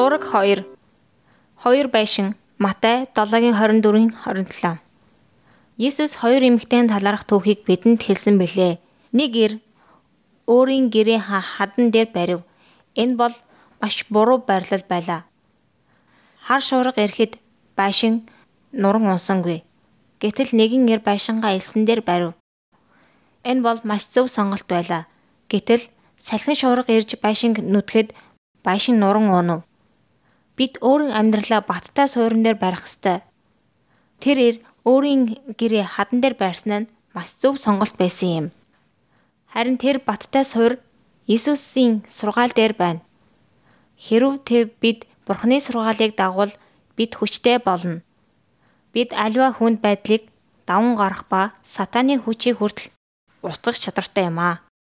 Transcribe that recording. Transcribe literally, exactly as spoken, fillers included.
Зураг хоёр. Хоёр байшин. Матай долоогийн хорин дөрвийн хорин долоо. Есүс хоёр эмэгтэйн талаарх түүхийг бидэнд хэлсэн билээ. Нэг эр өөрийн гэрээ хадан дээр барив. Энэ бол маш буруу байрлал байлаа. Хар шуурга ирэхэд байшин нуран унсангүй. Гэтэл нэгэн эр байшингаа элсэн дээр барив. Энэ бол маш зөв сонголт байлаа. Гэтэл салхин шуурга ирж байшинг нүдэхэд байшин нуран унав. Бид өөрийн амьдралаа баттай суурин дээр барих ёстой. Тэр эр өөрийн гэрээ хадан дээр байрсан нь маш зөв сонголт байсан юм. Харин тэр баттай суур Иесусийн сургаал дээр байна. Хэрв тэр бид Бурхны сургаалыг дагвал бид хүчтэй болно. Бид аливаа хүнд байдлыг даван гарах ба сатааны хүчийг хүртэл утгах чадвартай юм аа.